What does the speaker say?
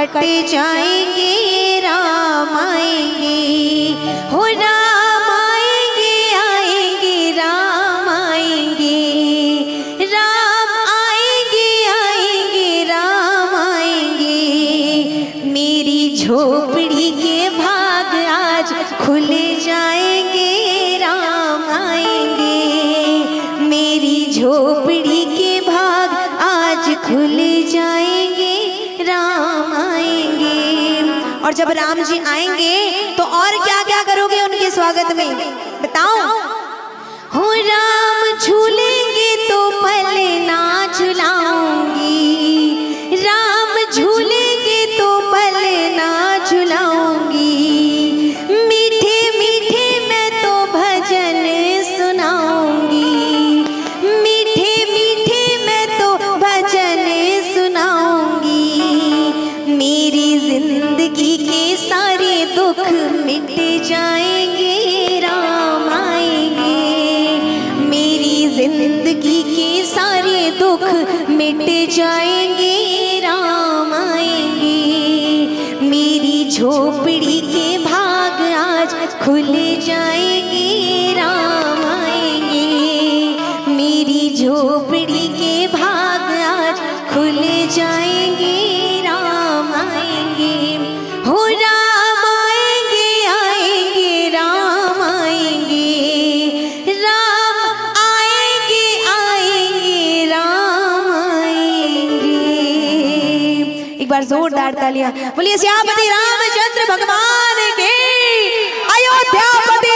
Cut जाएंगे राम आएंगे, हो राम आएंगे आएंगे राम आएंगे, राम आएंगे आएंगे राम आएंगे। मेरी झोपड़ी के भाग आज खुल जाएंगे राम आएंगे, मेरी झोपड़ी के भाग आज खुल जाएंगे राम आएंगे। और जब राम जी आएंगे तो और क्या क्या करोगे उनके स्वागत में, बताओ। हो राम झूलेंगे तो पलना झुलाऊंगी, राम झूलेंगे तो पलना झुलाऊंगी, मीठे मीठे मैं तो भजन सुनाऊंगी, मीठे मीठे मैं तो भजन सुनाऊंगी। मेरी जिंदगी के सारे दुख मिट जाएंगे राम आएंगे, मेरी जिंदगी के सारे दुख मिट जाएंगे राम आएंगे। मेरी झोपड़ी के भाग आज खुल जाएंगे राम आएंगे, मेरी झोपड़ी के भाग आज खुल जाएंगे राम आएंगे। हो राम आएंगे आएंगे राम आएंगे, राम आएंगे आएंगे राम आएंगे। एक बार जोरदार तालियां बोलिए सियापति रामचंद्र भगवान के, अयोध्यापति